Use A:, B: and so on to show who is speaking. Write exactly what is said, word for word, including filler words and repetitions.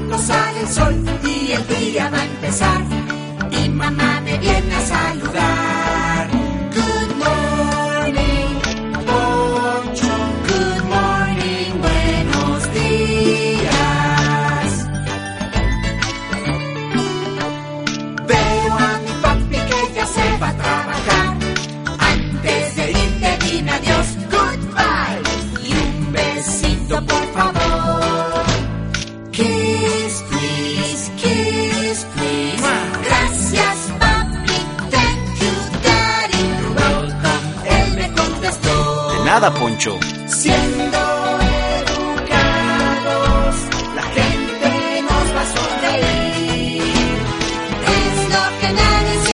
A: pronto sale el sol y el día va a empezar. Y mamá me viene a saludar. Good morning, Poncho. Good morning, buenos días. Veo a mi papi que ya se va a trabajar. Antes de irte dime adiós, goodbye. Y un besito por favor. Kiss, please, kiss, please. Gracias, papi, thank you, daddy. You're welcome, él me contestó.
B: De nada, Poncho.
A: Siendo